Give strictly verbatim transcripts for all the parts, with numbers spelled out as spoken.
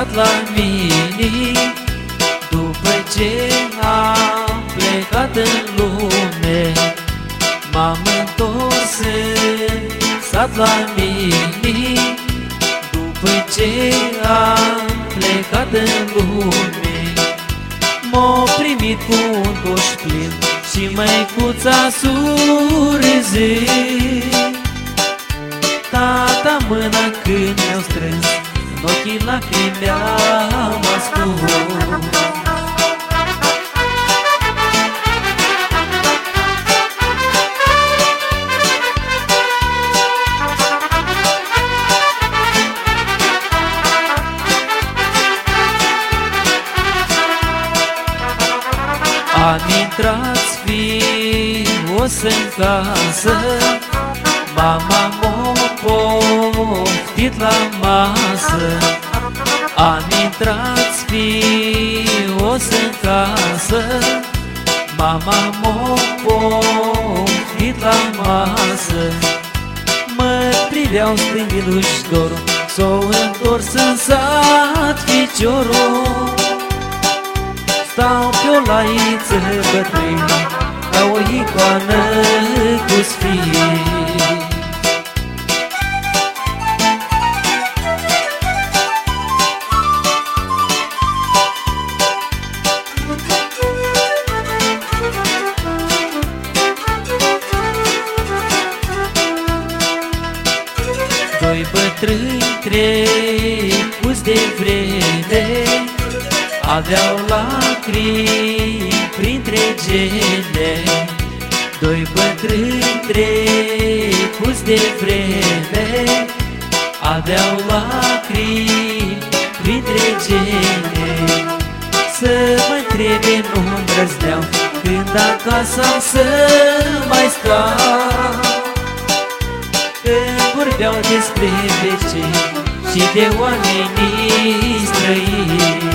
stat la mine. După ce am plecat în lume, m-am întors în sat la mine. După ce am plecat în lume, m-a primit cu un coș plin și măicuța surâze. Tata mâna când mi-au strâns, în ochii lacrimi mi-am ascuns. Am intrat sfios în casă, mama m-a poftit la masă. Am intrat sfios în casă, mama m-a poftit la masă. Mă priveau strângându-și dorul, s-o întors în sat ficiorul. Stau pe o laiță bătrână, ca o icoană cu sfii. Doi bătrâni trecuți de vreme aveau lacrimi printre gene. Doi bătrâni trecuți de vreme aveau lacrimi printre gene. Să mă întrebe nu îndrăzneau când acasă am să mai stau, când vorbeau despre vecini și de oamenii străini.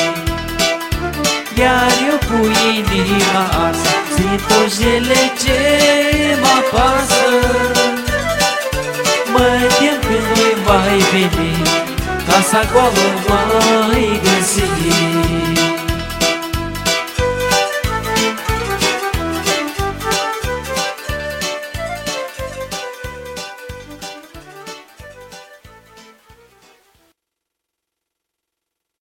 Iar eu cu inima arsă simt o jele ce mă apasă. Mă tem când nu mai veni, casa goală mai găsi.